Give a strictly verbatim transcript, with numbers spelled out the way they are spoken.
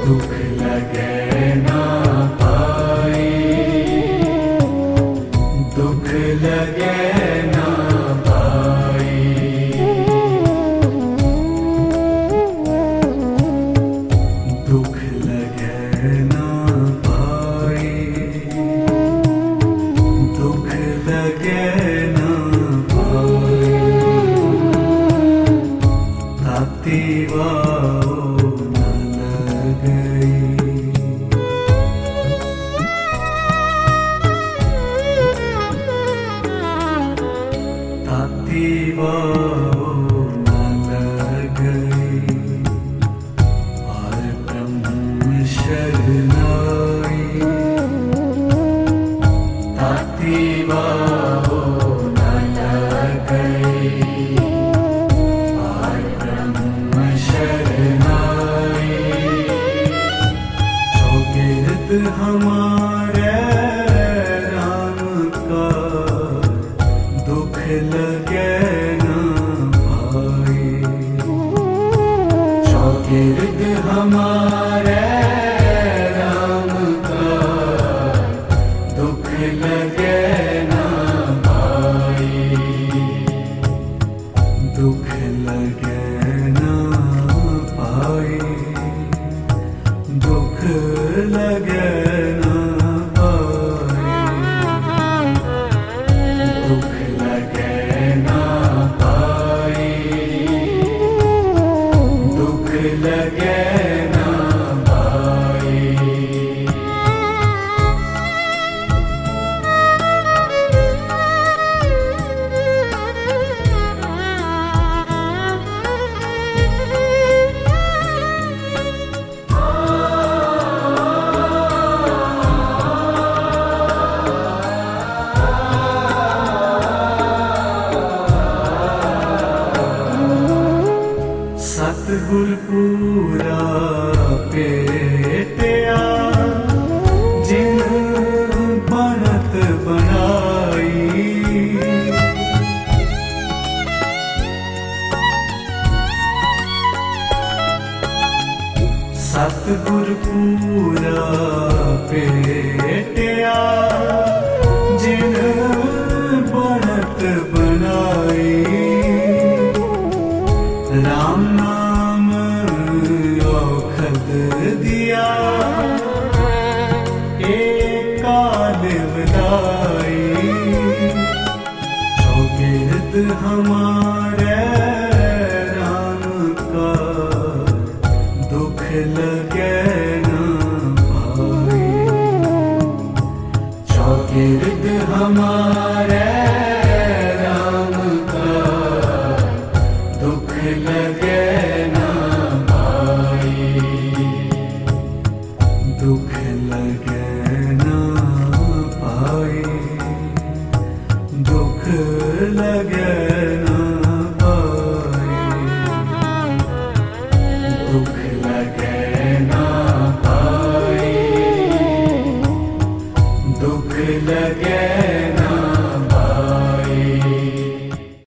दुख लगे ना पाए, दुख लगे ना पाए, दुख लगे ना पाए, दुख लगे ना पाए, ताती वाओ वाओ न लगई, पार ब्रह्म शरनाई, ताती वाओ न लगई, पार ब्रह्म शरनाई, चौगिर्द हमारे राम का दुख लगे ना पाए, चौगिर्द हमारे राम का दुख लगे ना पाए, दुख लगे ना पाए, दुख लगे ना पाए, दुख लगे ना पाए, दुख लगे ना पाए। सतगुर पूरा पेटिया जिन बनत बनाई, सतगुर पूरा पेटिया जिन बनत बनाई, राम नाम औखद दिया एक काल विदाई, चौगिर्द हमारे राम का दुख लगे ना पाए, चौगिर्द हमारे राम का दुख लगे ना पाए, दुख लगे ना पाए, दुख लगे ना पाए, दुख लगे ना पाए, दुख लगे